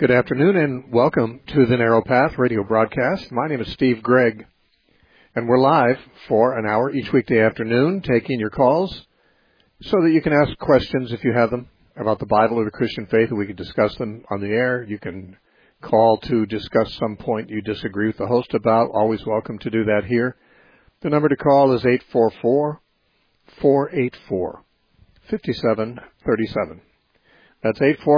Good afternoon and welcome to the Narrow Path radio broadcast. My name is Steve Gregg, and we're live for an hour each weekday afternoon taking your calls so that you can ask questions if you have them about the Bible or the Christian faith, and we can discuss them on the air. You can call to discuss some point you disagree with the host about. Always welcome to do that here. The number to call is 844-484-5737. That's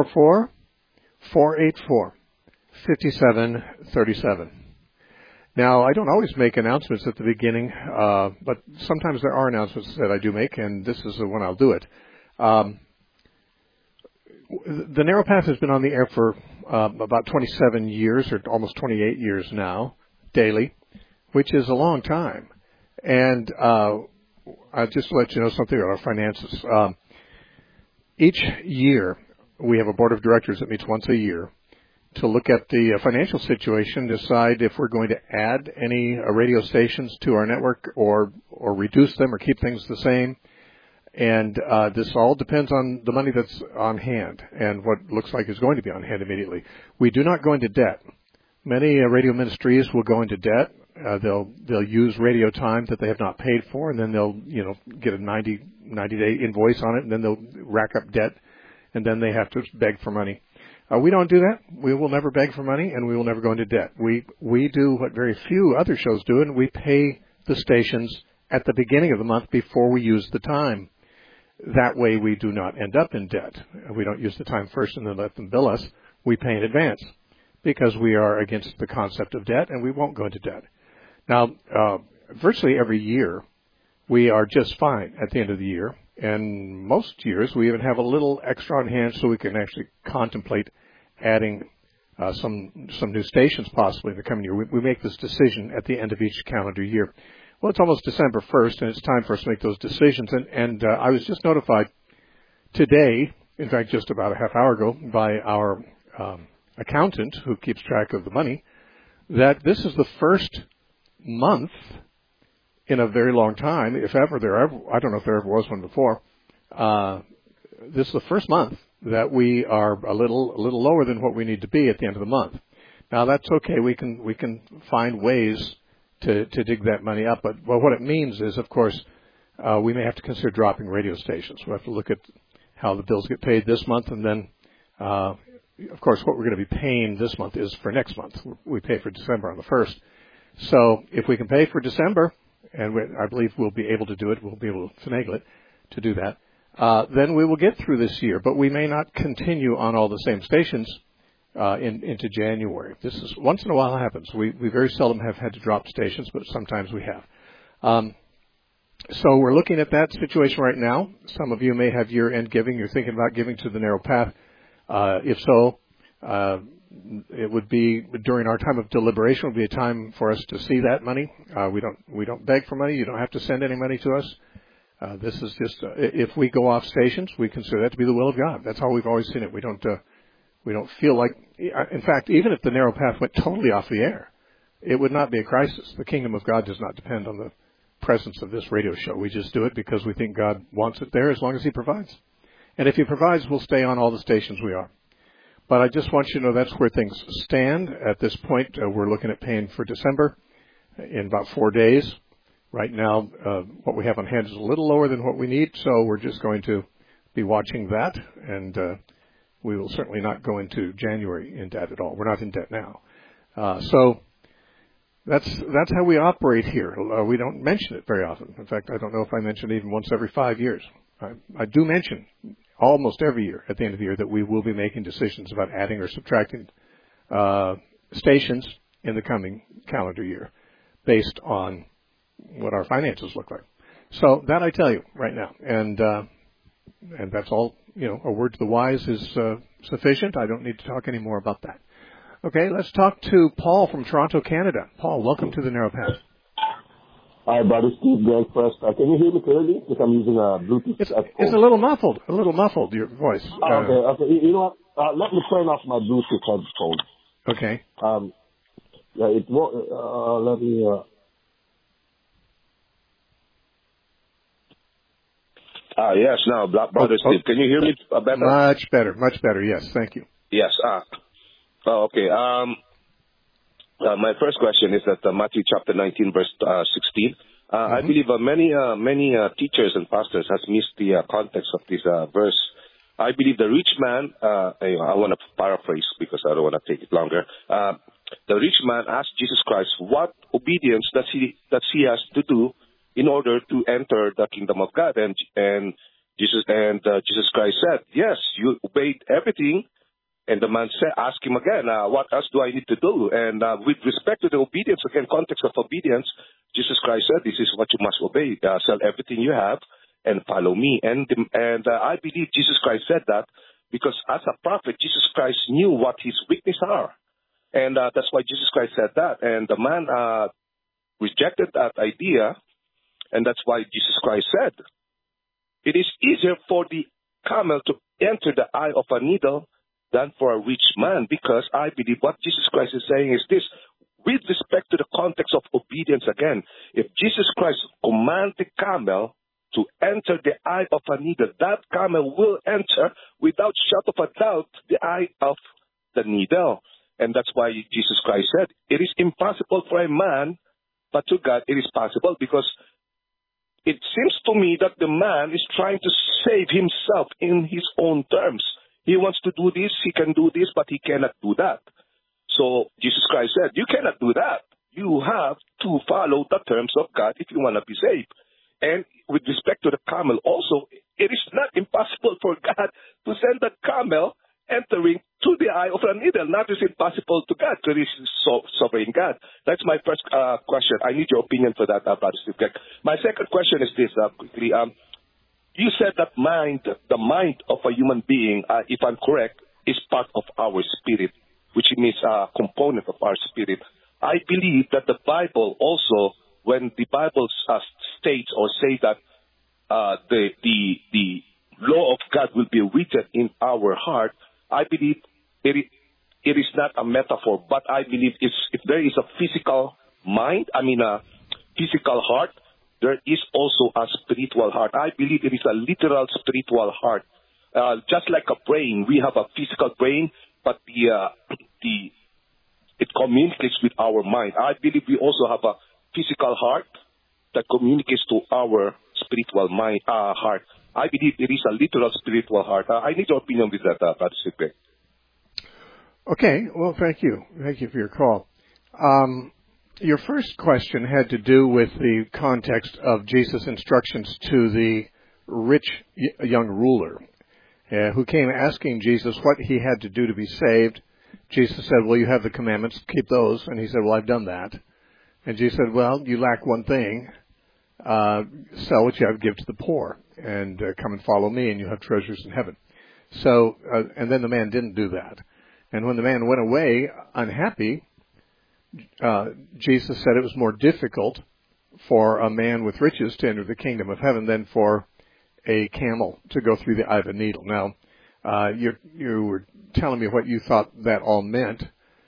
844-484-5737. Now, I don't always make announcements at the beginning, but sometimes there are announcements that I do make, and this is the one I'll do it. The Narrow Path has been on the air for about 27 years, or almost 28 years now, daily, which is a long time. And I'll just let you know something about our finances. Each year, we have a board of directors that meets once a year to look at the financial situation, decide if we're going to add any radio stations to our network or reduce them or keep things the same. And this all depends on the money that's on hand and what looks like is going to be on hand immediately. We do not go into debt. Many radio ministries will go into debt. They'll use radio time that they have not paid for, and then they'll get a 90-day invoice on it, and then they'll rack up debt, and then they have to beg for money. We don't do that. We will never beg for money, and we will never go into debt. We do what very few other shows do, and we pay the stations at the beginning of the month before we use the time. That way we do not end up in debt. We don't use the time first and then let them bill us. We pay in advance because we are against the concept of debt, and we won't go into debt. Now, virtually every year, we are just fine at the end of the year. And most years, we even have a little extra on hand so we can actually contemplate adding some new stations possibly in the coming year. We make this decision at the end of each calendar year. Well, it's almost December 1st, and it's time for us to make those decisions. And I was just notified today, in fact, just about a half hour ago, by our accountant who keeps track of the money, that this is the first month in a very long time, if ever I don't know if there ever was one before. This is the first month that we are a little lower than what we need to be at the end of the month. Now that's okay. We can find ways to dig that money up. But what it means is, of course, we may have to consider dropping radio stations. We have to look at how the bills get paid this month, and then, of course, what we're going to be paying this month is for next month. We pay for December on the 1st. So if we can pay for December, and I believe we'll be able to do it, we'll be able to finagle it to do that, then we will get through this year. But we may not continue on all the same stations into January. This is once in a while happens. We very seldom have had to drop stations, but sometimes we have. So we're looking at that situation right now. Some of you may have year-end giving. You're thinking about giving to the Narrow Path. If so, it would be during our time of deliberation would be a time for us to see that money. We don't beg for money. You don't have to send any money to us. This is just if we go off stations, we consider that to be the will of God. That's how we've always seen it. We don't feel like, in fact, even if the Narrow Path went totally off the air, it would not be a crisis. The kingdom of God does not depend on the presence of this radio show. We just do it because we think God wants it there as long as He provides. And if He provides, we'll stay on all the stations we are. But I just want you to know that's where things stand. At this point, we're looking at paying for December in about 4 days. Right now, what we have on hand is a little lower than what we need, so we're just going to be watching that, and we will certainly not go into January in debt at all. We're not in debt now. So that's how we operate here. We don't mention it very often. In fact, I don't know if I mention it even once every 5 years. I do mention almost every year at the end of the year that we will be making decisions about adding or subtracting stations in the coming calendar year based on what our finances look like. So that I tell you right now, and that's all. A word to the wise is sufficient. I don't need to talk any more about that. Okay, let's talk to Paul from Toronto, Canada. Paul, welcome to the Narrow Path. Hi, buddy. Steve Gregg first. Can you hear me clearly? Because I'm using a Bluetooth. It's a little muffled. Your voice. Okay. You know what? Let me turn off my Bluetooth headphones. Okay. It won't. Let me. Yes. Now, Brother Steve, can you hear me better? Much better. Yes. Thank you. Yes. Oh, okay. My first question is that Matthew chapter 19, verse 16. I believe many teachers and pastors has missed the context of this verse. I believe the rich man, I want to paraphrase because I don't want to take it longer. The rich man asked Jesus Christ what obedience does he has to do in order to enter the kingdom of God, and Jesus Christ said, yes, you obeyed everything. And the man asked him again, what else do I need to do? And with respect to the obedience, again, context of obedience, Jesus Christ said, this is what you must obey. Sell everything you have and follow me. And I believe Jesus Christ said that because as a prophet, Jesus Christ knew what his weaknesses are. And that's why Jesus Christ said that. And the man rejected that idea. And that's why Jesus Christ said, it is easier for the camel to enter the eye of a needle than for a rich man, because I believe what Jesus Christ is saying is this, with respect to the context of obedience again, if Jesus Christ commands the camel to enter the eye of a needle, that camel will enter without shadow of a doubt the eye of the needle. And that's why Jesus Christ said, it is impossible for a man, but to God it is possible, because it seems to me that the man is trying to save himself in his own terms. He wants to do this, he can do this, but he cannot do that. So Jesus Christ said, you cannot do that. You have to follow the terms of God if you want to be saved. And with respect to the camel also, it is not impossible for God to send the camel entering to the eye of a needle. Not is impossible to God, because he is sovereign God. That's my first question. I need your opinion for that, Brother Steve Greg. My second question is this, quickly. You said that the mind of a human being, if I'm correct, is part of our spirit, which means a component of our spirit. I believe that the Bible also, when the Bible states or say that the law of God will be written in our heart, I believe it is not a metaphor, but I believe if there is a physical mind, a physical heart, there is also a spiritual heart. I believe it is a literal spiritual heart. Just like a brain, we have a physical brain, but it communicates with our mind. I believe we also have a physical heart that communicates to our spiritual mind, heart. I believe it is a literal spiritual heart. I need your opinion with that, Brother Sigbe. Okay, well, thank you. Thank you for your call. Your first question had to do with the context of Jesus' instructions to the rich young ruler who came asking Jesus what he had to do to be saved. Jesus said, well, you have the commandments, keep those. And he said, well, I've done that. And Jesus said, well, you lack one thing. Sell what you have, give to the poor, and come and follow me, and you'll have treasures in heaven. So, and then the man didn't do that. And when the man went away unhappy, Jesus said it was more difficult for a man with riches to enter the kingdom of heaven than for a camel to go through the eye of a needle. Now, you were telling me what you thought that all meant.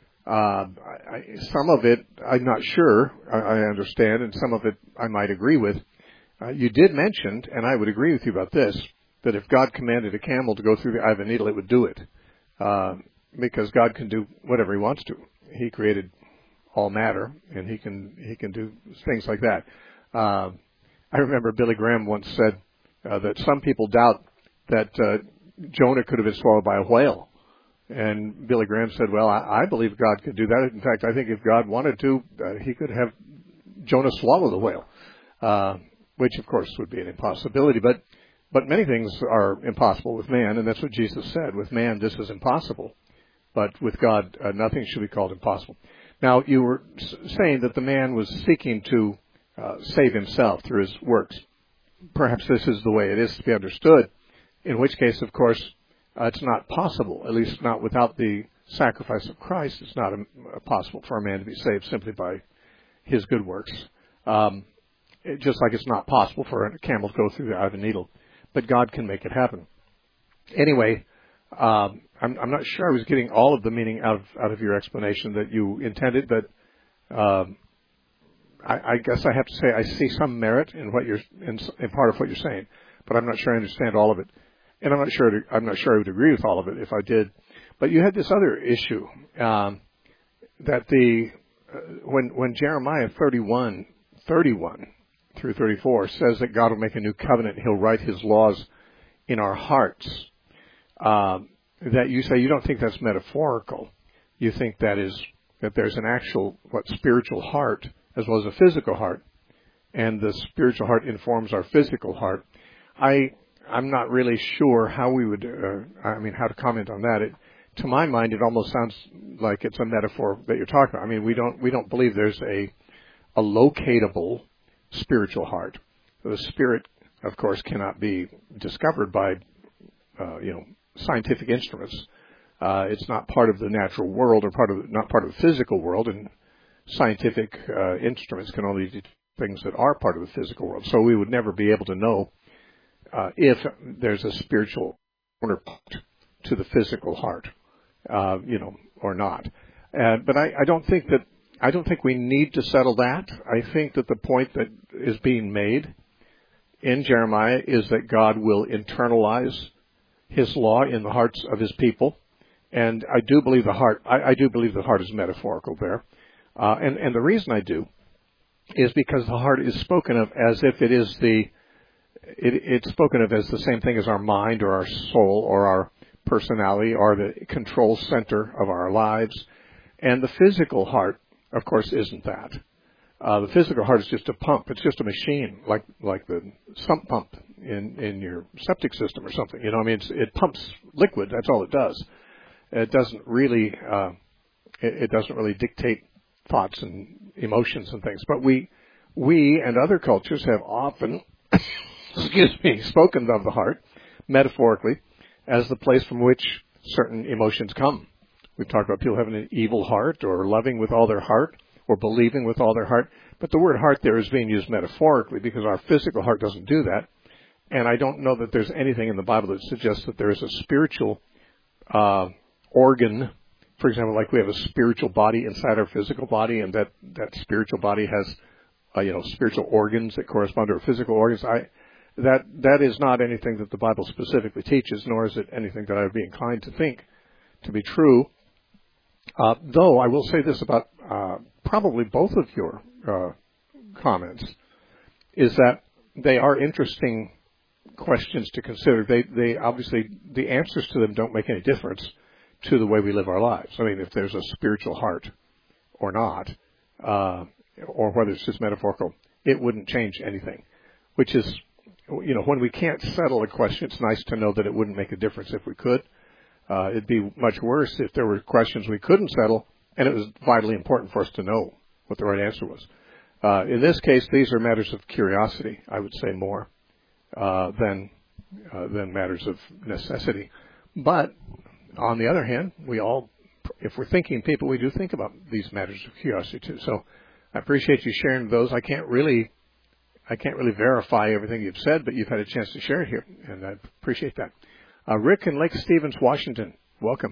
Some of it I'm not sure I understand, and some of it I might agree with. You did mention, and I would agree with you about this, that if God commanded a camel to go through the eye of a needle, it would do it, because God can do whatever He wants to. He created all matter, and he can do things like that. I remember Billy Graham once said that some people doubt that Jonah could have been swallowed by a whale. And Billy Graham said, well, I believe God could do that. In fact, I think if God wanted to, He could have Jonah swallow the whale, which, of course, would be an impossibility. But many things are impossible with man, and that's what Jesus said. With man, this is impossible. But with God, nothing should be called impossible. Now, you were saying that the man was seeking to save himself through his works. Perhaps this is the way it is to be understood, in which case, of course, it's not possible, at least not without the sacrifice of Christ. It's not possible for a man to be saved simply by his good works, just like it's not possible for a camel to go through the eye of a needle. But God can make it happen. Anyway, I'm not sure I was getting all of the meaning out of your explanation that you intended, but I guess I have to say I see some merit in what in part of what you're saying, but I'm not sure I understand all of it, and I'm not sure I would agree with all of it if I did. But you had this other issue that when Jeremiah 31 through 34 says that God will make a new covenant, He'll write His laws in our hearts. That you say you don't think that's metaphorical. You think that there's an actual spiritual heart as well as a physical heart, and the spiritual heart informs our physical heart. I'm not really sure how we would, how to comment on that. To my mind, it almost sounds like it's a metaphor that you're talking about. I mean, we don't believe there's a locatable spiritual heart. The spirit, of course, cannot be discovered by, scientific instruments. It's not part of the natural world or not part of the physical world, and scientific instruments can only do things that are part of the physical world. So we would never be able to know if there's a spiritual counterpart to the physical heart, or not. But I don't think we need to settle that. I think that the point that is being made in Jeremiah is that God will internalize His law in the hearts of His people, and I do believe the heart. I do believe the heart is metaphorical there, and the reason I do is because the heart is spoken of as if it is it's spoken of as the same thing as our mind or our soul or our personality or the control center of our lives, and the physical heart, of course, isn't that. The physical heart is just a pump. It's just a machine, like the sump pump in your septic system or something. It pumps liquid. That's all it does. It doesn't really dictate thoughts and emotions and things. But we and other cultures have often, spoken of the heart metaphorically as the place from which certain emotions come. We've talked about people having an evil heart or loving with all their heart or believing with all their heart. But the word heart there is being used metaphorically because our physical heart doesn't do that. And I don't know that there's anything in the Bible that suggests that there is a spiritual organ. For example, like we have a spiritual body inside our physical body, and that spiritual body has spiritual organs that correspond to our physical organs. That is not anything that the Bible specifically teaches, nor is it anything that I would be inclined to think to be true. Though I will say this about probably both of your comments, is that they are interesting questions to consider. They obviously, the answers to them don't make any difference to the way we live our lives. I mean, if there's a spiritual heart or not, or whether it's just metaphorical, it wouldn't change anything. Which is, when we can't settle a question, it's nice to know that it wouldn't make a difference if we could. It'd be much worse if there were questions we couldn't settle, and it was vitally important for us to know what the right answer was. In this case, these are matters of curiosity, I would say, more than matters of necessity. But on the other hand, if we're thinking people, we do think about these matters of curiosity too. So I appreciate you sharing those. I can't really verify everything you've said, but you've had a chance to share it here, and I appreciate that. Rick in Lake Stevens, Washington, welcome.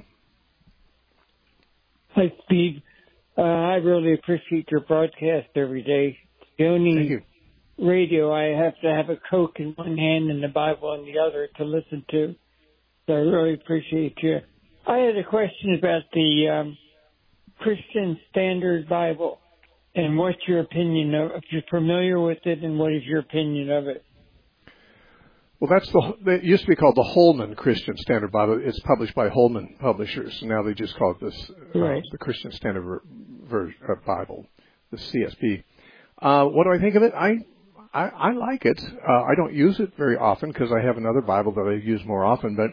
Hi, Steve. I really appreciate your broadcast every day. The only radio I have to have a Coke in one hand and the Bible in the other to listen to. So I really appreciate you. I had a question about the Christian Standard Bible and what's your opinion of it, if you're familiar with it, and what is your opinion of it? Well, it used to be called the Holman Christian Standard Bible. It's published by Holman Publishers. Now they just call it this, the Christian Standard Bible, the CSB. What do I think of it? I like it. I don't use it very often because I have another Bible that I use more often, but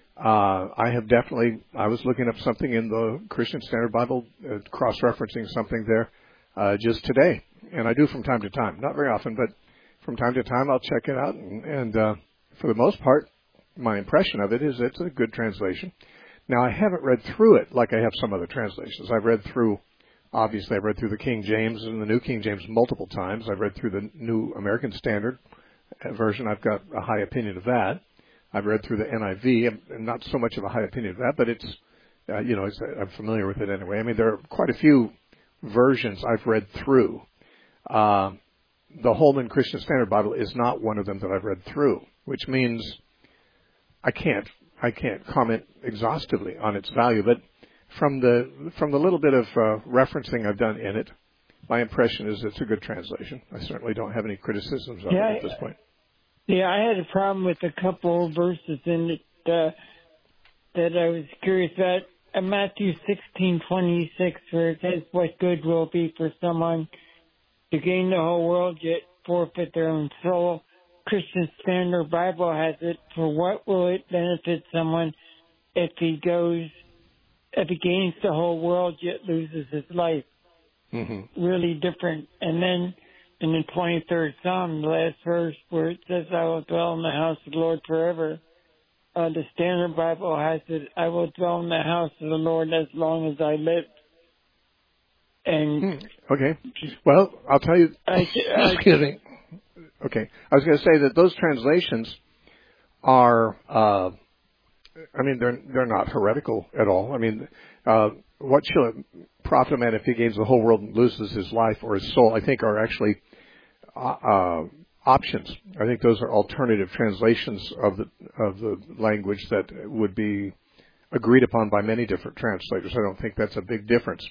I was looking up something in the Christian Standard Bible, cross-referencing something there just today. And I do from time to time. Not very often, but from time to time I'll check it out. And for the most part, my impression of it is it's a good translation. Now, I haven't read through it like I have some other translations. I've read through the King James and the New King James multiple times. I've read through the New American Standard version. I've got a high opinion of that. I've read through the NIV. I'm not so much of a high opinion of that, but it's, I'm familiar with it anyway. I mean, there are quite a few versions I've read through. The Holman Christian Standard Bible is not one of them that I've read through, which means I can't I can't comment exhaustively on its value, but from the little bit of referencing I've done in it, my impression is it's a good translation. I certainly don't have any criticisms of it at this point. Yeah, I had a problem with a couple of verses in it that I was curious about. Matthew 16:26, where it says, "What good will it be for someone to gain the whole world yet forfeit their own soul?" Christian Standard Bible has it, "For what will it benefit someone if he gains the whole world yet loses his life?" Mm-hmm. Really different. And then in the 23rd Psalm, the last verse where it says, "I will dwell in the house of the Lord forever," the Standard Bible has it, "I will dwell in the house of the Lord as long as I live." And okay. Well, I'll tell you. Excuse me. Okay. I was going to say that those translations are, they're not heretical at all. I mean, what shall it profit a man if he gains the whole world and loses his life or his soul, I think are actually options. I think those are alternative translations of the language that would be agreed upon by many different translators. I don't think that's a big difference.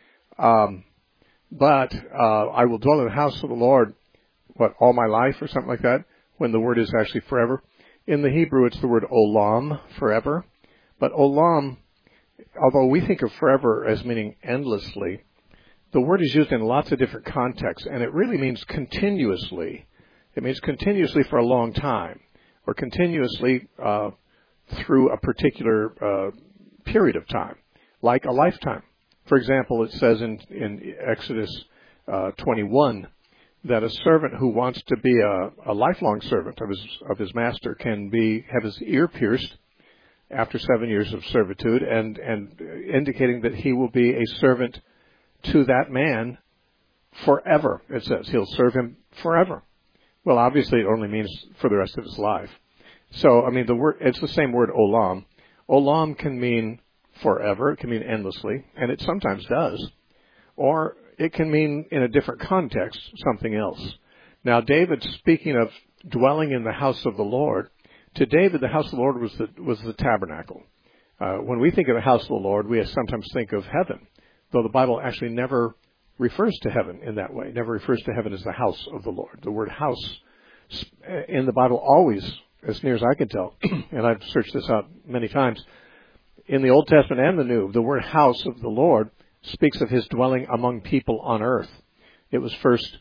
But I will dwell in the house of the Lord, all my life or something like that, when the word is actually forever. In the Hebrew, it's the word olam, forever. But olam, although we think of forever as meaning endlessly, the word is used in lots of different contexts, and it really means continuously. It means continuously for a long time, or continuously through a particular period of time, like a lifetime. For example, it says in Exodus 21 that a servant who wants to be a lifelong servant of his master can have his ear pierced after 7 years of servitude, and indicating that he will be a servant to that man forever. It says he'll serve him forever. Well, obviously, it only means for the rest of his life. So, the word, it's the same word, olam. Olam can mean forever. It can mean endlessly, and it sometimes does. Or it can mean, in a different context, something else. Now, David, speaking of dwelling in the house of the Lord, to David, the house of the Lord was the tabernacle. When we think of the house of the Lord, we sometimes think of heaven, though the Bible actually never refers to heaven in that way, never refers to heaven as the house of the Lord. The word house in the Bible always, as near as I can tell, and I've searched this out many times, in the Old Testament and the New, the word house of the Lord speaks of his dwelling among people on earth. It was first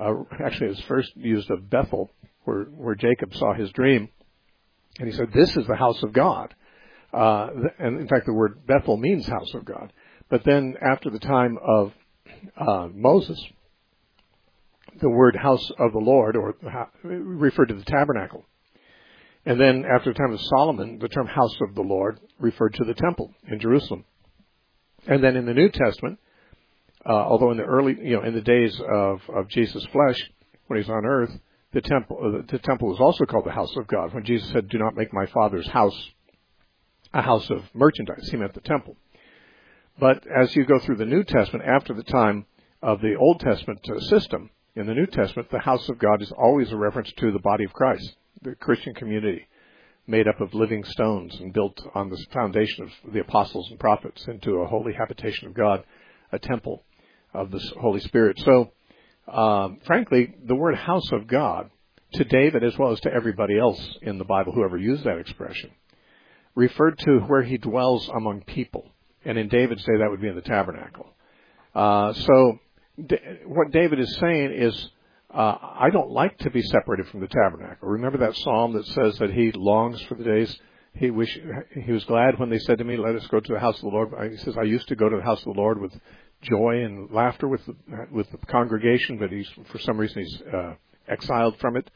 used of Bethel, where Jacob saw his dream, and he said, "This is the house of God." And in fact, the word Bethel means house of God. But then after the time of Moses, the word house of the Lord referred to the tabernacle. And then after the time of Solomon, the term house of the Lord referred to the temple in Jerusalem. And then in the New Testament, although in the days of Jesus' flesh, when he's on earth, the temple was also called the house of God. When Jesus said, "Do not make my Father's house a house of merchandise," he meant the temple. But as you go through the New Testament, after the time of the Old Testament system, in the New Testament, the house of God is always a reference to the body of Christ, the Christian community, made up of living stones and built on the foundation of the apostles and prophets into a holy habitation of God, a temple of the Holy Spirit. So, frankly, the word house of God, to David as well as to everybody else in the Bible, whoever used that expression, referred to where he dwells among people. And in David's day, that would be in the tabernacle. So what David is saying is, I don't like to be separated from the tabernacle. Remember that psalm that says that he longs for the days, he was glad when they said to me, "Let us go to the house of the Lord." He says, "I used to go to the house of the Lord with joy and laughter with the congregation, but for some reason he's exiled from it."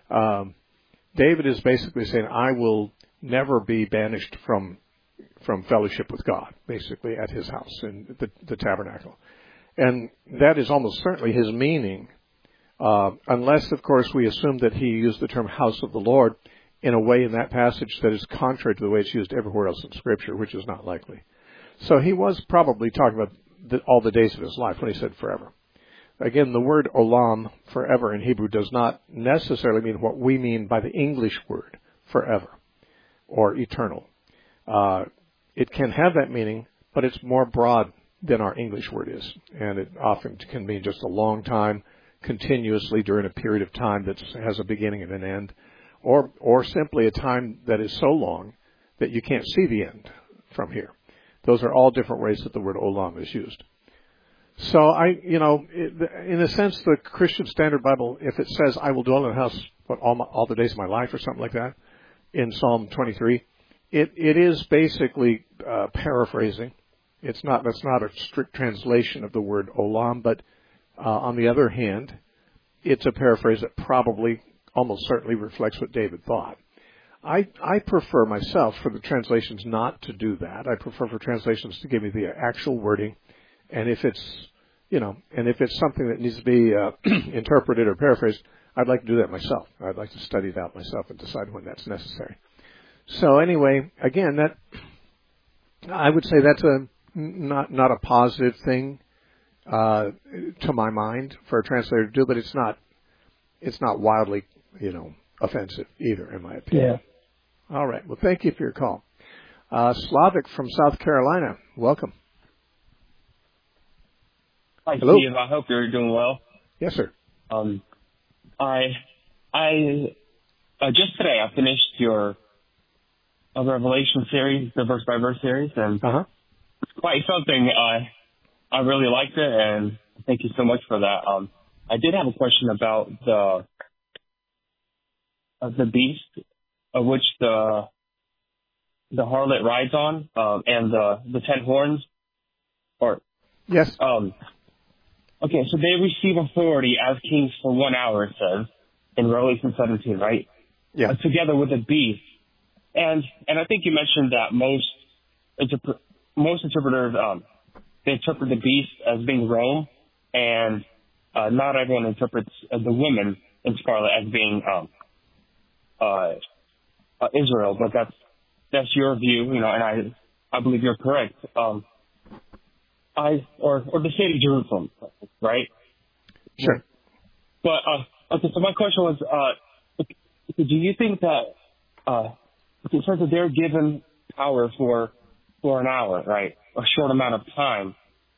David is basically saying, I will never be banished from fellowship with God, basically, at his house in the tabernacle. And that is almost certainly his meaning, unless, of course, we assume that he used the term house of the Lord in a way in that passage that is contrary to the way it's used everywhere else in Scripture, which is not likely. So he was probably talking about all the days of his life when he said forever. Again, the word olam, forever, in Hebrew does not necessarily mean what we mean by the English word forever or eternal. It can have that meaning, but it's more broad than our English word is. And it often can mean just a long time, continuously during a period of time that has a beginning and an end, or simply a time that is so long that you can't see the end from here. Those are all different ways that the word olam is used. So in a sense, the Christian Standard Bible, if it says, I will dwell in the house all the days of my life or something like that, in Psalm 23, it is basically paraphrasing. That's not a strict translation of the word olam, but on the other hand, it's a paraphrase that probably almost certainly reflects what David thought. I prefer myself for the translations not to do that. I prefer for translations to give me the actual wording, and if it's something that needs to be interpreted or paraphrased, I'd like to do that myself. I'd like to study it out myself and decide when that's necessary. So anyway, again, that I would say that's not a positive thing to my mind for a translator to do, but it's not wildly offensive either, in my opinion. Yeah. All right. Well, thank you for your call. Slavic from South Carolina, welcome. Hi, Hello. Steve. I hope you're doing well. Yes, sir. I just today I finished your Revelation series, the verse by verse series, and it's quite something. I really liked it, and thank you so much for that. I did have a question about the beast of which the harlot rides on, and the 10 horns. Yes. Okay, so they receive authority as kings for 1 hour, it says, in Revelation 17, right? Yeah. Together with the beast. And I think you mentioned that most interpreters, they interpret the beast as being Rome, and not everyone interprets the women in scarlet as being Israel, but that's your view, and I believe you're correct. Or the city of Jerusalem, right? Sure. But okay, so my question was, do you think that it says that they're given power for an hour, right? A short amount of time.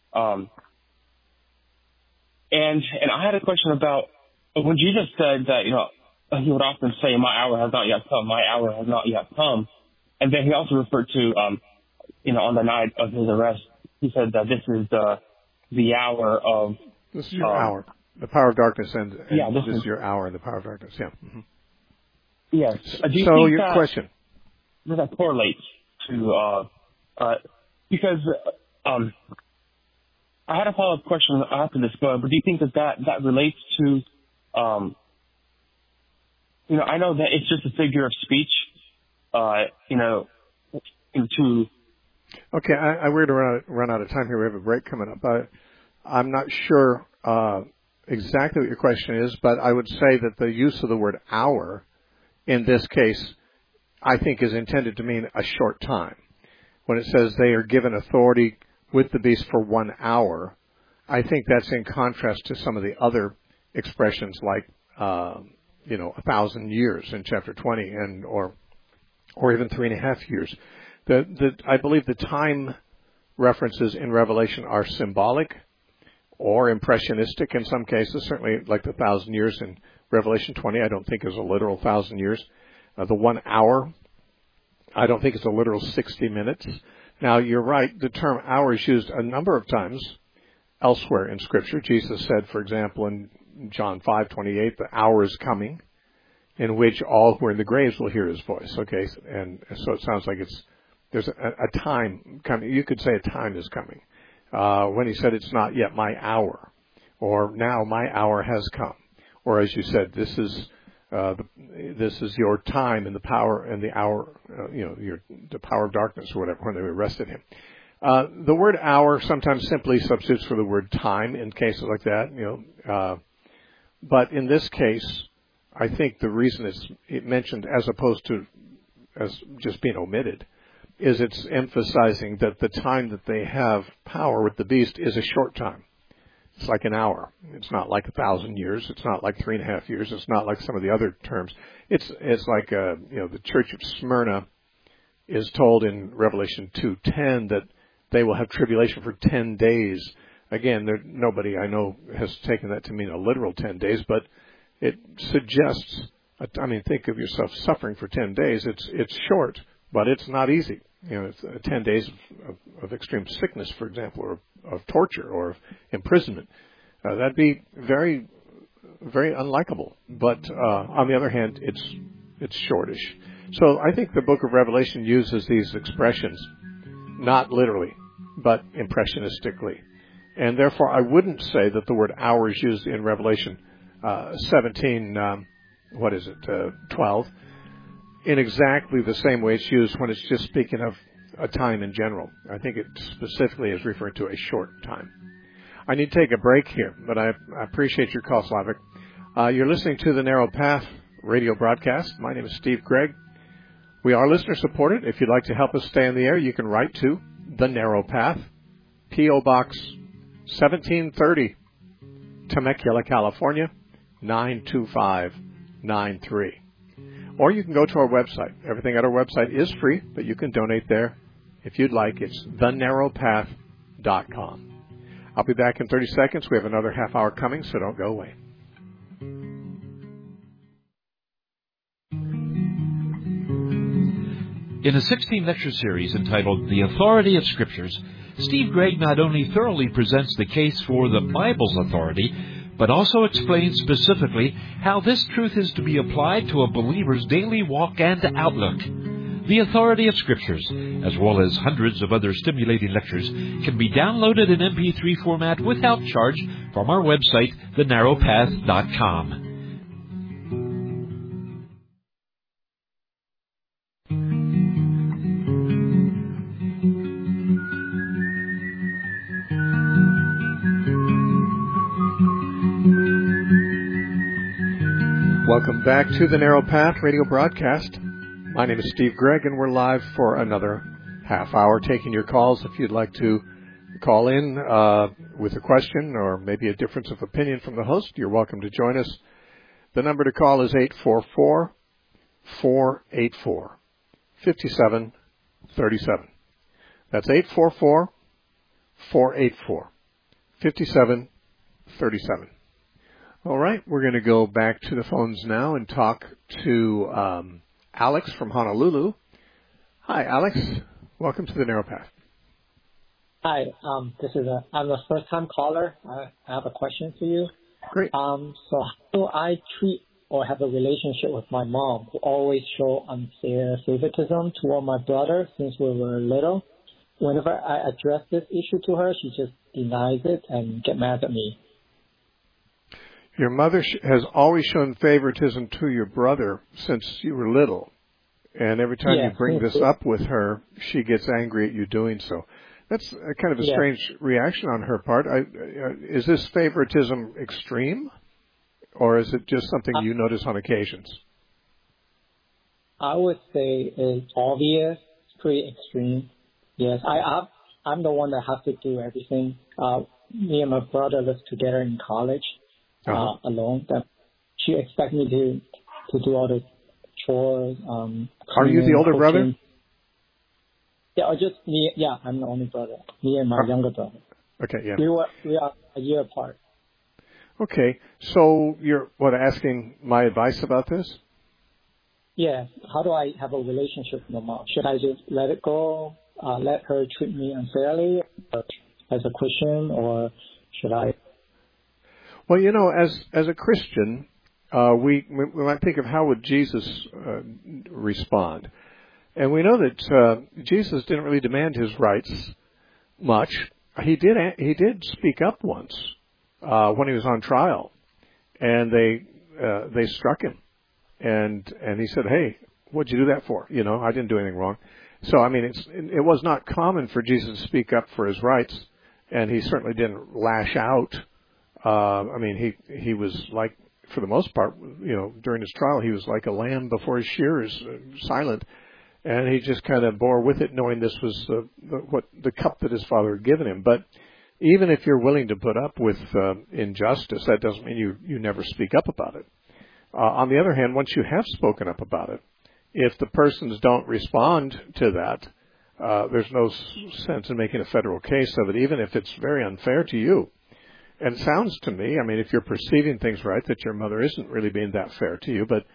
And I had a question about when Jesus said that, he would often say, my hour has not yet come, my hour has not yet come. And then he also referred to, on the night of his arrest, he said that this is the hour of... This is your hour. The power of darkness, and this is your hour in the power of darkness, yeah. Mm-hmm. Yes. Do you so think your question? That correlates to... because I had a follow-up question after this, but do you think that relates to... I know that it's just a figure of speech, to... Okay, we're going to run out of time here. We have a break coming up. I'm not sure exactly what your question is, but I would say that the use of the word hour in this case, I think, is intended to mean a short time. When it says they are given authority with the beast for 1 hour, I think that's in contrast to some of the other expressions like, 1,000 years in chapter 20 or even 3.5 years. I believe the time references in Revelation are symbolic or impressionistic in some cases. Certainly, like the 1,000 years in Revelation 20, I don't think is a literal 1,000 years. The 1 hour, I don't think it's a literal 60 minutes. Now, you're right. The term hour is used a number of times elsewhere in Scripture. Jesus said, for example, in John 5:28, the hour is coming in which all who are in the graves will hear his voice. Okay, and so it sounds like there's a time coming. You could say a time is coming. When he said, it's not yet my hour, or now my hour has come, or as you said, this is your time and the power and the hour, the power of darkness or whatever, when they arrested him. The word hour sometimes simply substitutes for the word time in cases like that, but in this case, I think the reason it's mentioned as opposed to as just being omitted is it's emphasizing that the time that they have power with the beast is a short time. It's like an hour. It's not like 1,000 years. It's not like 3.5 years. It's not like some of the other terms. It's like the Church of Smyrna is told in Revelation 2:10 that they will have tribulation for 10 days. Again, nobody I know has taken that to mean a literal 10 days, but it suggests, think of yourself suffering for 10 days. It's short, but it's not easy. It's 10 days of extreme sickness, for example, or of torture or of imprisonment. That'd be very, very unlikable. But on the other hand, it's shortish. So I think the book of Revelation uses these expressions, not literally, but impressionistically. And therefore, I wouldn't say that the word hour is used in Revelation 17, 12, in exactly the same way it's used when it's just speaking of a time in general. I think it specifically is referring to a short time. I need to take a break here, but I appreciate your call, Slavic. You're listening to the Narrow Path radio broadcast. My name is Steve Gregg. We are listener-supported. If you'd like to help us stay on the air, you can write to The Narrow Path, P.O. Box 1730, Temecula, California, 92593. Or you can go to our website. Everything at our website is free, but you can donate there if you'd like. It's thenarrowpath.com. I'll be back in 30 seconds. We have another half hour coming, so don't go away. In a 16-lecture series entitled The Authority of Scriptures, Steve Gregg not only thoroughly presents the case for the Bible's authority, but also explains specifically how this truth is to be applied to a believer's daily walk and outlook. The Authority of Scriptures, as well as hundreds of other stimulating lectures, can be downloaded in MP3 format without charge from our website, thenarrowpath.com. Welcome back to the Narrow Path radio broadcast. My name is Steve Gregg, and we're live for another half hour taking your calls. If you'd like to call in with a question or maybe a difference of opinion from the host, you're welcome to join us. The number to call is 844-484-5737. That's 844-484-5737. All right, we're going to go back to the phones now and talk to Alex from Honolulu. Hi, Alex. Welcome to the Narrow Path. Hi, I'm a first-time caller. I have a question for you. Great. So how do I treat or have a relationship with my mom, who always show unfair favoritism toward my brother since we were little? Whenever I address this issue to her, she just denies it and get mad at me. Your mother has always shown favoritism to your brother since you were little. And every time you bring this up with her, she gets angry at you doing so. That's a kind of a strange reaction on her part. Is this favoritism extreme? Or is it just something you notice on occasions? I would say it's obvious. It's pretty extreme. Yes, I'm the one that has to do everything. Me and my brother live together in college. Alone. That she expects me to do all the chores. Are you the older cooking. brother? Yeah, or just me. Yeah, I'm the only brother. Me and my younger brother. Okay, yeah. We are a year apart. Okay, so you're asking my advice about this? Yeah. How do I have a relationship with my mom? Should I just let it go? Let her treat me unfairly as a Christian, or should I? Well, as a Christian, we might think of how would Jesus respond. And we know that Jesus didn't really demand his rights much. He did speak up once when he was on trial, and they struck him, and he said, "Hey, what'd you do that for? I didn't do anything wrong." So it was not common for Jesus to speak up for his rights, and he certainly didn't lash out. He was like, for the most part, during his trial, he was like a lamb before his shearers, silent. And he just kind of bore with it, knowing this was the cup that his father had given him. But even if you're willing to put up with injustice, that doesn't mean you never speak up about it. On the other hand, once you have spoken up about it, if the persons don't respond to that, there's no sense in making a federal case of it, even if it's very unfair to you. And it sounds to me, I mean, if you're perceiving things right, that your mother isn't really being that fair to you, but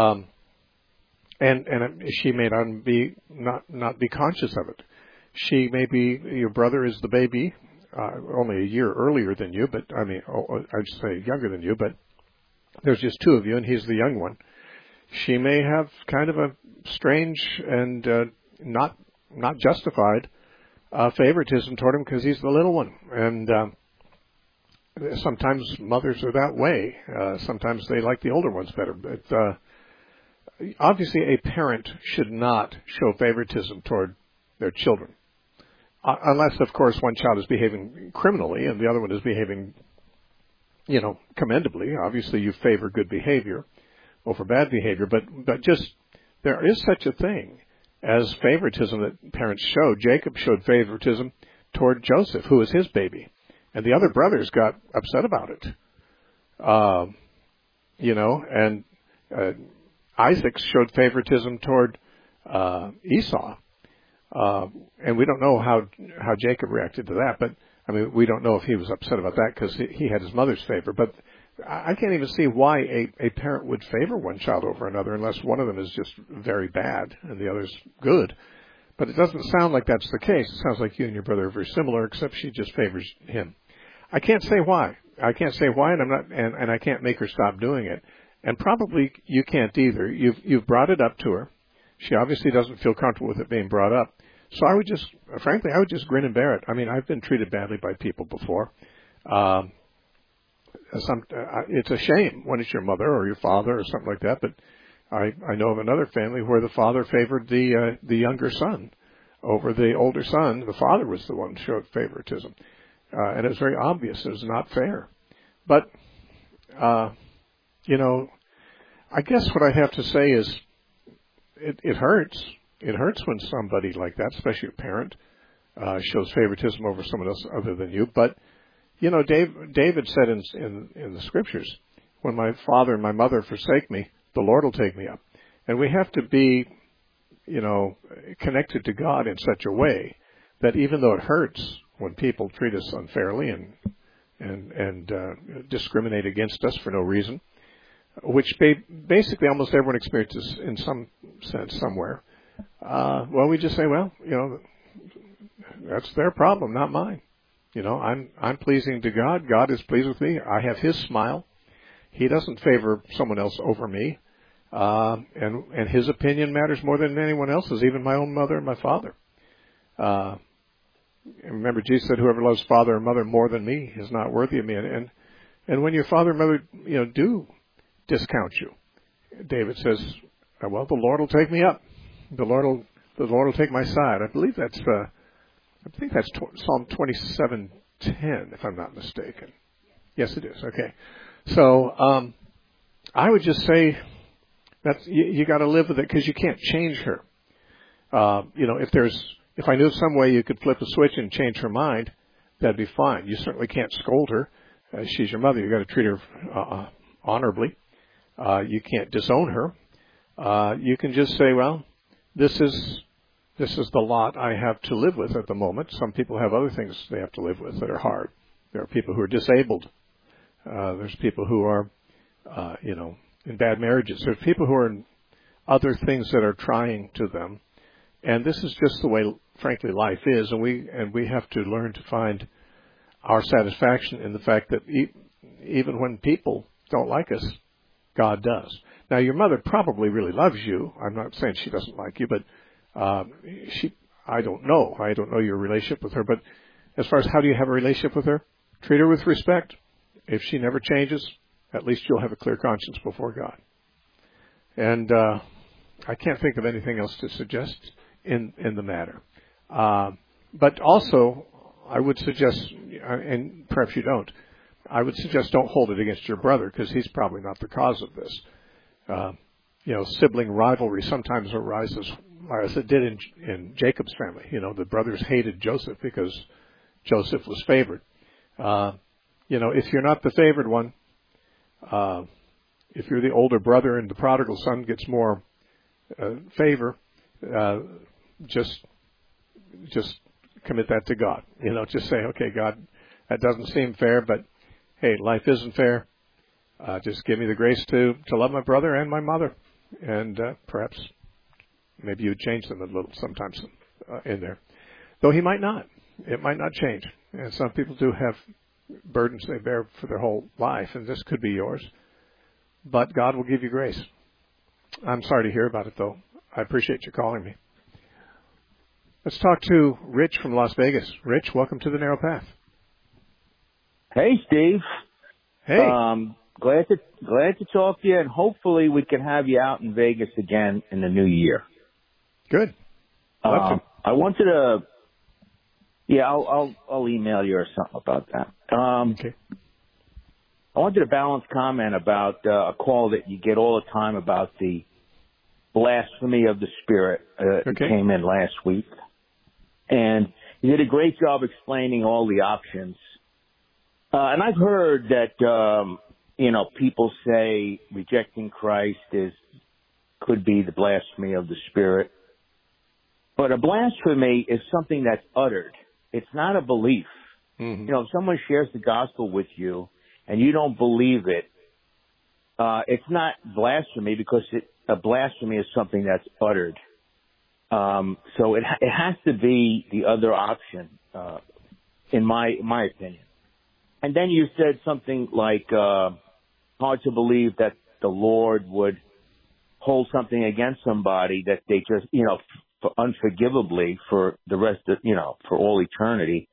and she may not be conscious of it. She may be, your brother is the baby, only a year earlier than you, but I mean, I'd say younger than you, but there's just two of you, and he's the young one. She may have kind of a strange and not justified favoritism toward him because he's the little one, and sometimes mothers are that way. Sometimes they like the older ones better. But obviously, a parent should not show favoritism toward their children, unless, of course, one child is behaving criminally and the other one is behaving, commendably. Obviously, you favor good behavior over bad behavior, but just there is such a thing as favoritism that parents show. Jacob showed favoritism toward Joseph, who was his baby. And the other brothers got upset about it, and Isaac showed favoritism toward Esau. And we don't know how Jacob reacted to that, but I mean, we don't know if he was upset about that because he had his mother's favor. But I can't even see why a parent would favor one child over another unless one of them is just very bad and the other's good. But it doesn't sound like that's the case. It sounds like you and your brother are very similar, except she just favors him. I can't say why. And I can't make her stop doing it. And probably you can't either. You've brought it up to her. She obviously doesn't feel comfortable with it being brought up. So I would just grin and bear it. I mean, I've been treated badly by people before. It's a shame when it's your mother or your father or something like that, but I know of another family where the father favored the younger son over the older son. The father was the one who showed favoritism. And it was very obvious it was not fair. But, I guess what I have to say is it hurts. It hurts when somebody like that, especially a parent, shows favoritism over someone else other than you. But, David said in the scriptures, when my father and my mother forsake me, the Lord will take me up. And we have to be, connected to God in such a way that even though it hurts when people treat us unfairly and discriminate against us for no reason, which basically almost everyone experiences in some sense somewhere, we just say, that's their problem, not mine. I'm pleasing to God. God is pleased with me. I have His smile. He doesn't favor someone else over me. And His opinion matters more than anyone else's, even my own mother and my father. Remember, Jesus said, whoever loves father or mother more than me is not worthy of me. And when your father and mother, do discount you, David says, the Lord will take me up. The Lord will take my side. I believe that's Psalm 27:10, if I'm not mistaken. Yes, it is. Okay. So, I would just say you got to live with it because you can't change her. If I knew some way you could flip a switch and change her mind, that'd be fine. You certainly can't scold her. She's your mother. You got to treat her honorably. You can't disown her. You can just say, this is the lot I have to live with at the moment. Some people have other things they have to live with that are hard. There are people who are disabled. There's people who are, in bad marriages. There's people who are in other things that are trying to them. And this is just the way, frankly, life is. And we have to learn to find our satisfaction in the fact that even when people don't like us, God does. Now, your mother probably really loves you. I'm not saying she doesn't like you, but I don't know. I don't know your relationship with her. But as far as how do you have a relationship with her, treat her with respect. If she never changes, at least you'll have a clear conscience before God. And I can't think of anything else to suggest in the matter. But also, I would suggest, and perhaps you don't, I would suggest don't hold it against your brother because he's probably not the cause of this. Sibling rivalry sometimes arises, as it did in Jacob's family. The brothers hated Joseph because Joseph was favored. If you're not the favored one, if you're the older brother and the prodigal son gets more favor, just commit that to God. Just say, okay, God, that doesn't seem fair, but hey, life isn't fair. Just give me the grace to love my brother and my mother, and perhaps maybe you would change them a little sometimes in there. Though he might not. It might not change. And some people do have burdens they bear for their whole life, and this could be yours. But God will give you grace. I'm sorry to hear about it, though. I appreciate you calling me. Let's talk to Rich from Las Vegas. Rich, welcome to the Narrow Path. Hey, Steve. Hey. Glad to talk to you, and hopefully we can have you out in Vegas again in the new year. Good. I wanted to. Yeah, I'll email you or something about that. Okay. I wanted a balanced comment about a call that you get all the time about the blasphemy of the Spirit that came in last week. And you did a great job explaining all the options. And I've heard that, people say rejecting Christ could be the blasphemy of the Spirit. But a blasphemy is something that's uttered. It's not a belief. Mm-hmm. If someone shares the gospel with you and you don't believe it, it's not blasphemy because a blasphemy is something that's uttered. So it has to be the other option, in my opinion. And then you said something like, hard to believe that the Lord would hold something against somebody that they just, unforgivably for the rest of, for all eternity,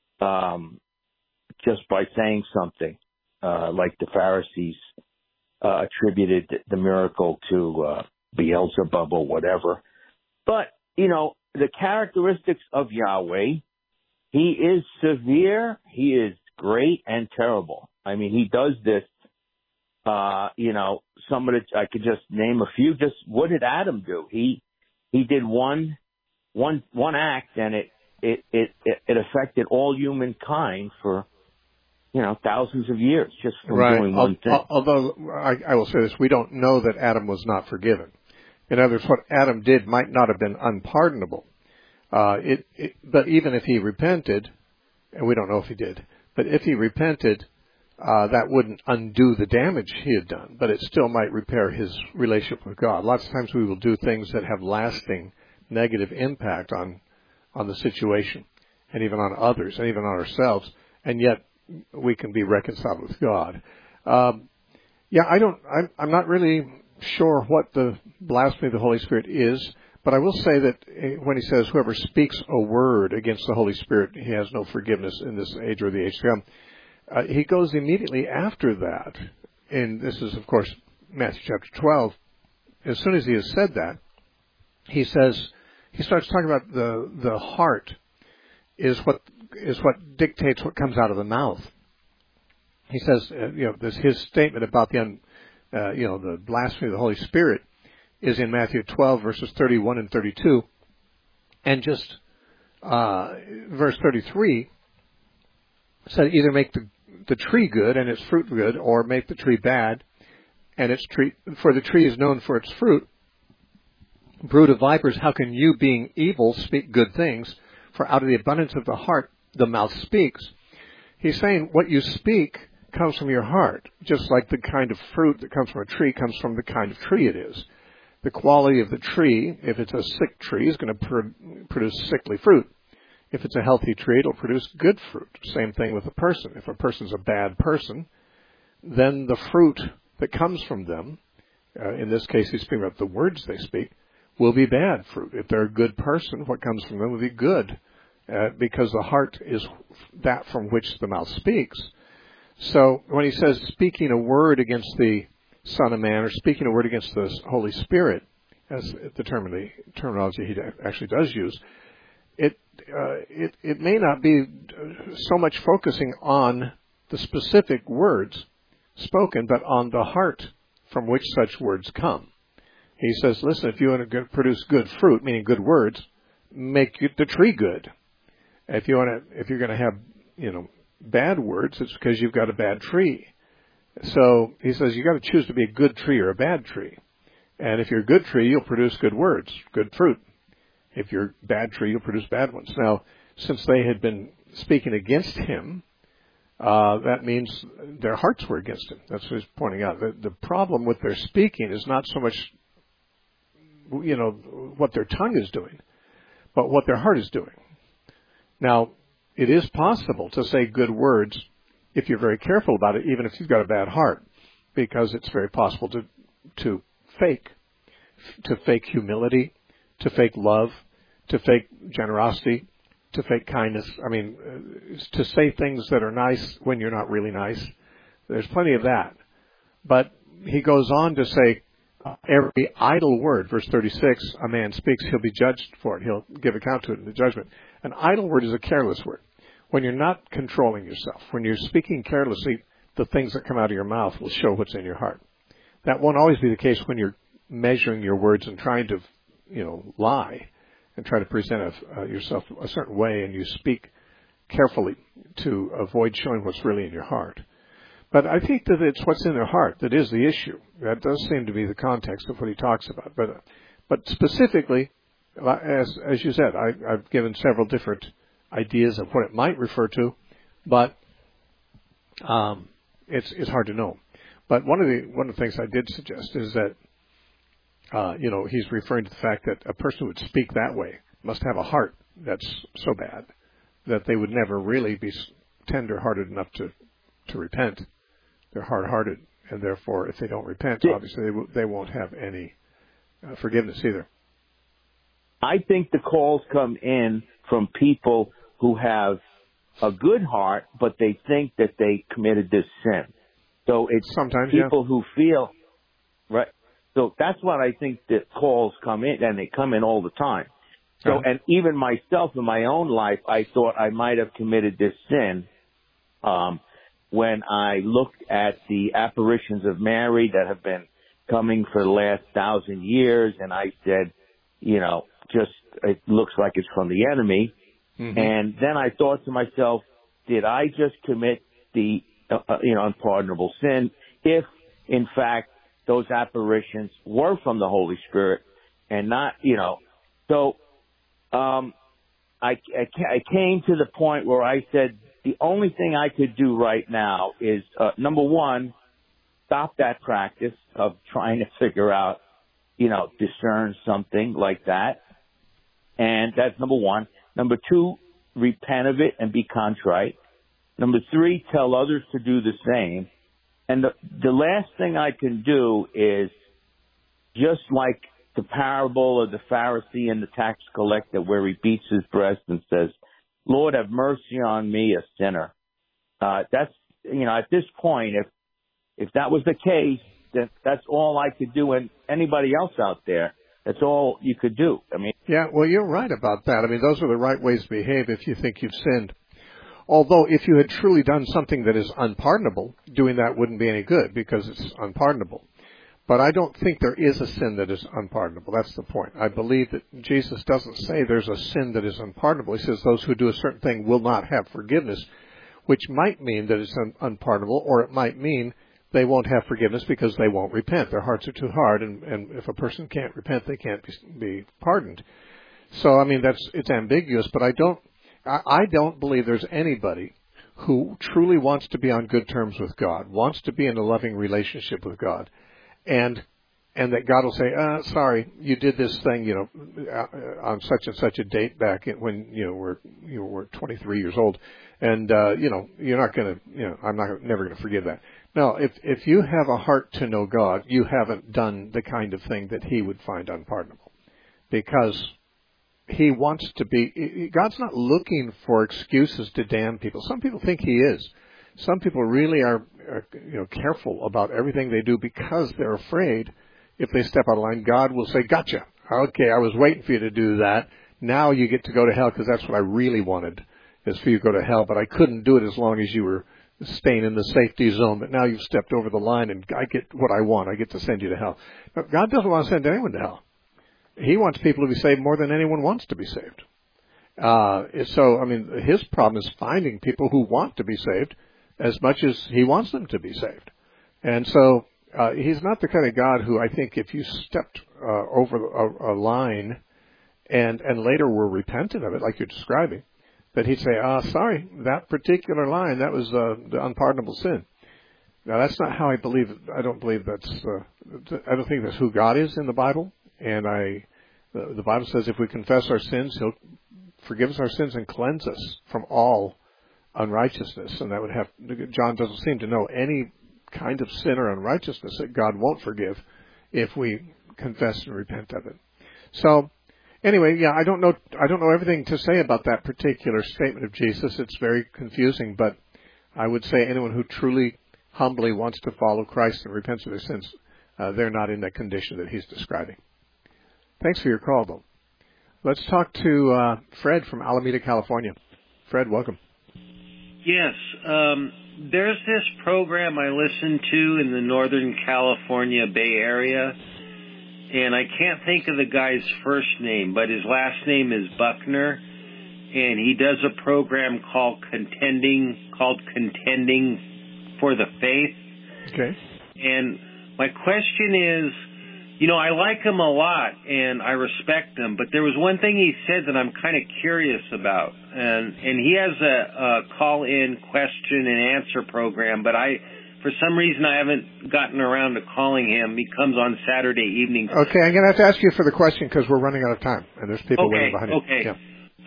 just by saying something, like the Pharisees, attributed the miracle to, Beelzebub or whatever. But, the characteristics of Yahweh, he is severe, he is great and terrible. I mean, he does this, some of I could just name a few. Just what did Adam do? He did one act, and it affected all humankind for, thousands of years just from doing one thing. Although I will say this, we don't know that Adam was not forgiven. In other words, what Adam did might not have been unpardonable. But even if he repented, and we don't know if he did, but if he repented, that wouldn't undo the damage he had done, but it still might repair his relationship with God. Lots of times we will do things that have lasting negative impact on the situation, and even on others, and even on ourselves, and yet we can be reconciled with God. I'm not really sure what the blasphemy of the Holy Spirit is, but I will say that when he says whoever speaks a word against the Holy Spirit, he has no forgiveness in this age or the age to come. He goes immediately after that, and this is, of course, Matthew chapter 12. As soon as he has said that, he starts talking about the heart is what dictates what comes out of the mouth. He says, his statement about the blasphemy of the Holy Spirit is in Matthew 12, verses 31 and 32. And just verse 33 said, either make the tree good and its fruit good, or make the tree bad and its tree, for the tree is known for its fruit. Brood of vipers, how can you, being evil, speak good things? For out of the abundance of the heart, the mouth speaks. He's saying what you speak comes from your heart, just like the kind of fruit that comes from a tree comes from the kind of tree it is. The quality of the tree, if it's a sick tree, is going to produce sickly fruit. If it's a healthy tree, it'll produce good fruit. Same thing with a person. If a person's a bad person, then the fruit that comes from them, in this case he's speaking about the words they speak, will be bad fruit. If they're a good person, what comes from them will be good, because the heart is that from which the mouth speaks. So when he says speaking a word against the Son of Man, or speaking a word against the Holy Spirit, as the terminology he actually does use, it may not be so much focusing on the specific words spoken, but on the heart from which such words come. He says, listen, if you want to produce good fruit, meaning good words, make the tree good. If you're going to have, bad words, it's because you've got a bad tree. So he says you got to choose to be a good tree or a bad tree. And if you're a good tree, you'll produce good words, good fruit. If you're a bad tree, you'll produce bad ones. Now, since they had been speaking against him, that means their hearts were against him. That's what he's pointing out. The problem with their speaking is not so much, what their tongue is doing, but what their heart is doing. Now, it is possible to say good words if you're very careful about it, even if you've got a bad heart, because it's very possible to fake humility, to fake love, to fake generosity, to fake kindness. I mean, to say things that are nice when you're not really nice. There's plenty of that. But he goes on to say, every idle word, verse 36, a man speaks, he'll be judged for it. He'll give account to it in the judgment. An idle word is a careless word. When you're not controlling yourself, when you're speaking carelessly, the things that come out of your mouth will show what's in your heart. That won't always be the case when you're measuring your words and trying to, lie and try to present yourself a certain way, and you speak carefully to avoid showing what's really in your heart. But I think that it's what's in their heart that is the issue. That does seem to be the context of what he talks about. But specifically, as you said, I've given several different ideas of what it might refer to, but it's hard to know. But one of the things I did suggest is that he's referring to the fact that a person who would speak that way must have a heart that's so bad that they would never really be tender-hearted enough to repent. They're hard-hearted, and therefore, if they don't repent, obviously they won't have any forgiveness either. I think the calls come in from people who have a good heart, but they think that they committed this sin. So it's sometimes people who feel, right? So that's what I think that calls come in, and they come in all the time. So, and even myself in my own life, I thought I might have committed this sin when I looked at the apparitions of Mary that have been coming for the last 1,000 years, and I said, it looks like it's from the enemy. Mm-hmm. And then I thought to myself, did I just commit the unpardonable sin if, in fact, those apparitions were from the Holy Spirit and not, So I came to the point where I said the only thing I could do right now is, number one, stop that practice of trying to figure out, discern something like that. And that's number one. Number two, repent of it and be contrite. Number three, tell others to do the same. And the last thing I can do is, just like the parable of the Pharisee and the tax collector, where he beats his breast and says, Lord, have mercy on me, a sinner. That's, at this point, if that was the case, that's all I could do, and anybody else out there, that's all you could do. Yeah, well, you're right about that. Those are the right ways to behave if you think you've sinned. Although, if you had truly done something that is unpardonable, doing that wouldn't be any good because it's unpardonable. But I don't think there is a sin that is unpardonable. That's the point. I believe that Jesus doesn't say there's a sin that is unpardonable. He says those who do a certain thing will not have forgiveness, which might mean that it's unpardonable, or it might mean they won't have forgiveness because they won't repent. Their hearts are too hard, and if a person can't repent, they can't be pardoned. So, it's ambiguous, but I don't believe there's anybody who truly wants to be on good terms with God, wants to be in a loving relationship with God, and that God will say, sorry, you did this thing, on such and such a date back when you were 23 years old, and you're not going to, I'm never going to forgive that. No, if you have a heart to know God, you haven't done the kind of thing that He would find unpardonable, because He wants to be. God's not looking for excuses to damn people. Some people think He is. Some people really are careful about everything they do because they're afraid if they step out of line, God will say, gotcha. Okay, I was waiting for you to do that. Now you get to go to hell because that's what I really wanted, is for you to go to hell. But I couldn't do it as long as you were staying in the safety zone. But now you've stepped over the line and I get what I want. I get to send you to hell. But God doesn't want to send anyone to hell. He wants people to be saved more than anyone wants to be saved. His problem is finding people who want to be saved as much as He wants them to be saved. And so he's not the kind of God who, I think, if you stepped over a line and later were repentant of it, like you're describing, that he'd say, sorry, that particular line, that was the unpardonable sin. Now, that's not how I believe. I don't believe I don't think that's who God is in the Bible. And the Bible says if we confess our sins, He'll forgive us our sins and cleanse us from all unrighteousness. And that would John doesn't seem to know any kind of sin or unrighteousness that God won't forgive if we confess and repent of it. So, anyway, yeah, I don't know everything to say about that particular statement of Jesus. It's very confusing, but I would say anyone who truly, humbly wants to follow Christ and repents of their sins, they're not in that condition that he's describing. Thanks for your call, though. Let's talk to Fred from Alameda, California. Fred, welcome. Yes. There's this program I listen to in the Northern California Bay Area, and I can't think of the guy's first name, but his last name is Buckner, and he does a program called Contending for the Faith. Okay. And my question is, I like him a lot and I respect him, but there was one thing he said that I'm kind of curious about. And he has a call-in question and answer program, but for some reason I haven't gotten around to calling him. He comes on Saturday evenings. Okay, I'm going to have to ask you for the question because we're running out of time and there's people waiting behind you. Okay. Yeah.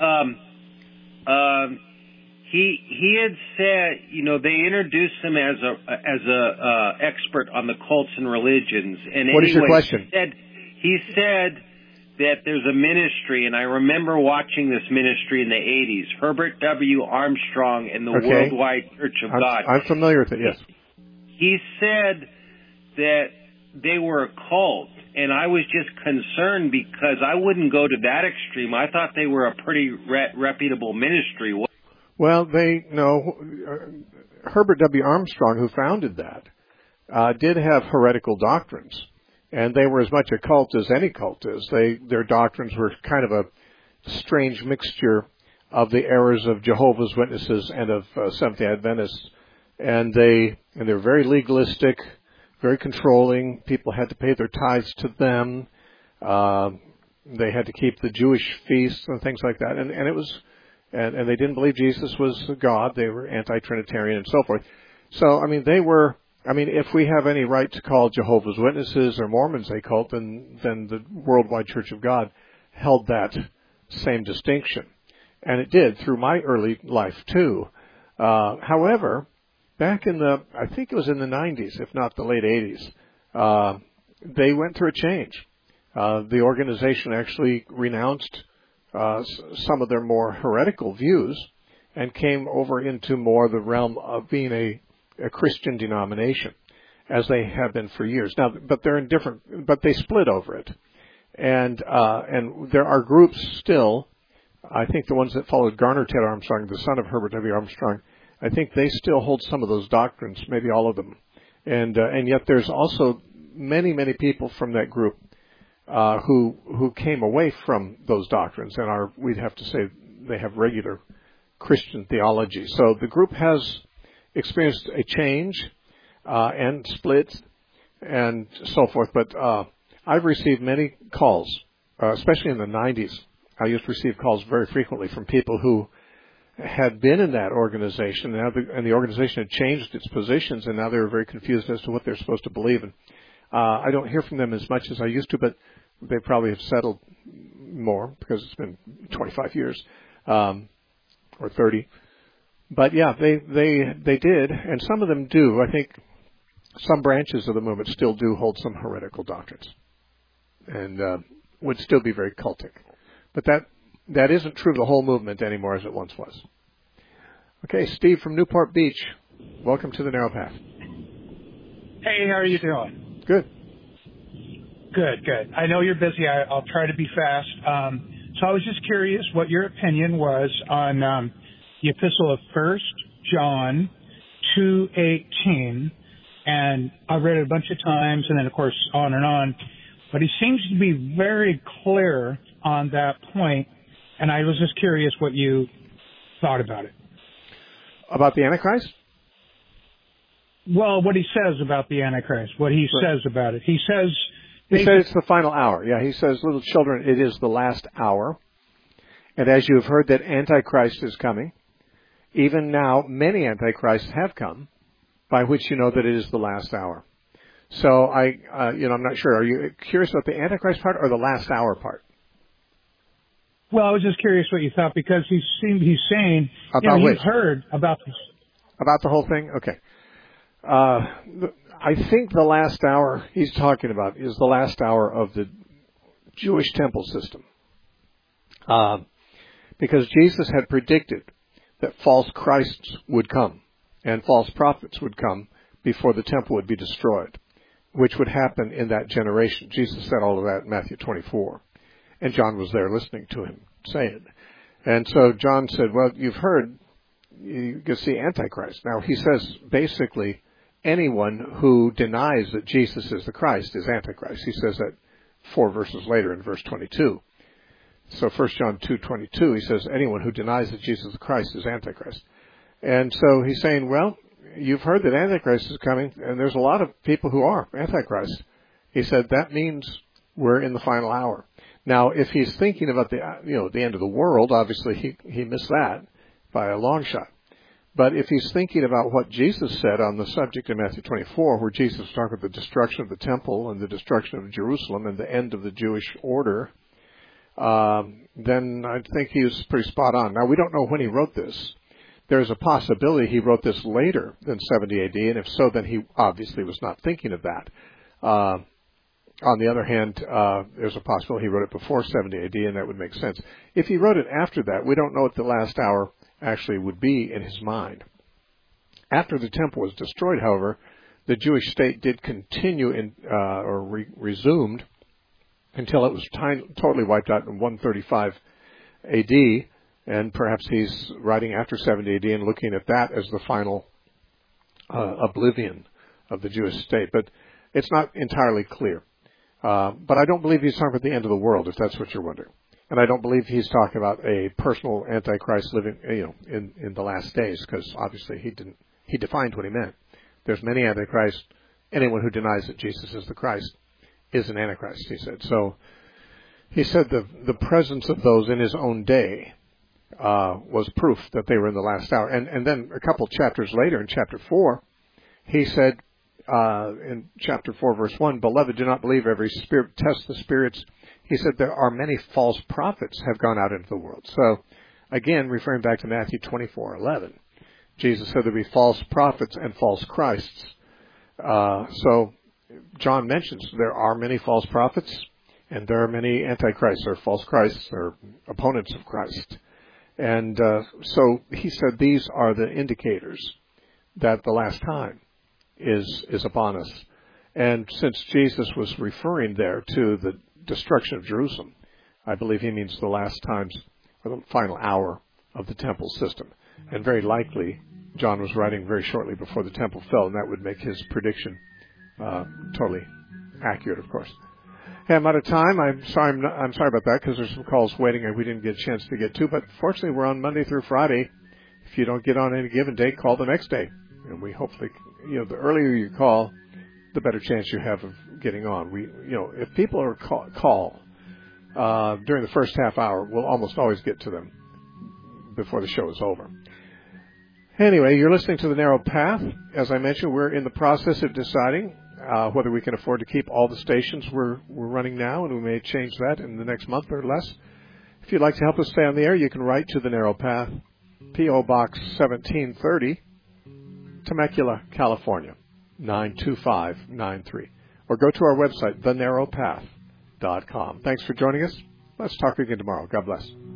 He had said, they introduced him as a expert on the cults and religions. And what is your question? He said that there's a ministry, and I remember watching this ministry in the 80s, Herbert W. Armstrong and the Worldwide Church of God. I'm familiar with it, yes. He said that they were a cult, and I was just concerned because I wouldn't go to that extreme. I thought they were a pretty reputable ministry. Well, Herbert W. Armstrong, who founded that, did have heretical doctrines, and they were as much a cult as any cult is. Their doctrines were kind of a strange mixture of the errors of Jehovah's Witnesses and of Seventh-day Adventists, and they're very legalistic, very controlling. People had to pay their tithes to them. They had to keep the Jewish feasts and things like that, and it was. And they didn't believe Jesus was God. They were anti-Trinitarian and so forth. So, if we have any right to call Jehovah's Witnesses or Mormons a cult, then the Worldwide Church of God held that same distinction. And it did through my early life, too. However, back I think it was in the 90s, if not the late 80s, they went through a change. The organization actually renounced some of their more heretical views and came over into more the realm of being a Christian denomination, as they have been for years. Now, but they split over it. And there are groups still, I think the ones that followed Garner Ted Armstrong, the son of Herbert W. Armstrong, I think they still hold some of those doctrines, maybe all of them. And yet there's also many, many people from that group who came away from those doctrines and we'd have to say they have regular Christian theology. So the group has experienced a change and split and so forth. But I've received many calls, especially in the 90s. I used to receive calls very frequently from people who had been in that organization, and the organization had changed its positions, and now they were very confused as to what they're supposed to believe in. I don't hear from them as much as I used to, but they probably have settled more because it's been 25 years or 30. But yeah, they did, and some of them do. I think some branches of the movement still do hold some heretical doctrines, and would still be very cultic. But that isn't true of the whole movement anymore as it once was. Okay, Steve from Newport Beach, welcome to the Narrow Path. Hey, how are you doing? Good. Good. I know you're busy. I'll try to be fast. So I was just curious what your opinion was on the epistle of 1 John 2:18, and I've read it a bunch of times, and then, of course, on and on. But he seems to be very clear on that point, and I was just curious what you thought about it. About the Antichrist? Well, what he says about the Antichrist, what he says about it. He says it's the final hour. Yeah, he says, little children, it is the last hour. And as you have heard that Antichrist is coming, even now many Antichrists have come, by which you know that it is the last hour. So I'm not sure. Are you curious about the Antichrist part or the last hour part? Well, I was just curious what you thought, because he's saying, you've heard about this. About the whole thing? Okay. I think the last hour he's talking about is the last hour of the Jewish temple system. Because Jesus had predicted that false Christs would come and false prophets would come before the temple would be destroyed, which would happen in that generation. Jesus said all of that in Matthew 24. And John was there listening to him say it. And so John said, well, you've heard, you can see Antichrist. Now, he says basically anyone who denies that Jesus is the Christ is Antichrist. He says that 4 verses later in verse 22. So 1 John 2:22, he says anyone who denies that Jesus is the Christ is Antichrist. And so he's saying, well, you've heard that Antichrist is coming, and there's a lot of people who are Antichrist. He said that means we're in the final hour. Now, if he's thinking about the end of the world, obviously he missed that by a long shot. But if he's thinking about what Jesus said on the subject in Matthew 24, where Jesus was talking about the destruction of the temple and the destruction of Jerusalem and the end of the Jewish order, then I think he was pretty spot on. Now, we don't know when he wrote this. There's a possibility he wrote this later than 70 AD, and if so, then he obviously was not thinking of that. On the other hand, there's a possibility he wrote it before 70 AD, and that would make sense. If he wrote it after that, we don't know what the last hour actually would be in his mind. After the temple was destroyed, however, the Jewish state did continue resumed until it was totally wiped out in 135 AD, and perhaps he's writing after 70 AD and looking at that as the final oblivion of the Jewish state. But it's not entirely clear. But I don't believe he's talking about the end of the world, if that's what you're wondering. And I don't believe he's talking about a personal Antichrist living, in the last days, because obviously he defined what he meant. There's many Antichrists. Anyone who denies that Jesus is the Christ is an Antichrist, he said. So he said the presence of those in his own day was proof that they were in the last hour. And then a couple chapters later, in chapter 4, he said, in chapter 4, verse 1, Beloved, do not believe every spirit, test the spirits. He said there are many false prophets have gone out into the world. So, again, referring back to Matthew 24:11, Jesus said there'd be false prophets and false Christs. So, John mentions there are many false prophets, and there are many antichrists or false Christs or opponents of Christ. And so he said these are the indicators that the last time is upon us. And since Jesus was referring there to the destruction of Jerusalem, I believe he means the last times or the final hour of the temple system. And very likely, John was writing very shortly before the temple fell, and that would make his prediction totally accurate, of course. Hey, I'm out of time. I'm sorry about that, because there's some calls waiting and we didn't get a chance to get to. But fortunately, we're on Monday through Friday. If you don't get on any given day, call the next day. And we hopefully, the earlier you call, the better chance you have of getting on. If people are call during the first half hour, we'll almost always get to them before the show is over. Anyway, you're listening to The Narrow Path. As I mentioned, we're in the process of deciding whether we can afford to keep all the stations we're running now, and we may change that in the next month or less. If you'd like to help us stay on the air, you can write to The Narrow Path, P.O. Box 1730, Temecula, California, 92593. Or go to our website, thenarrowpath.com. Thanks for joining us. Let's talk again tomorrow. God bless.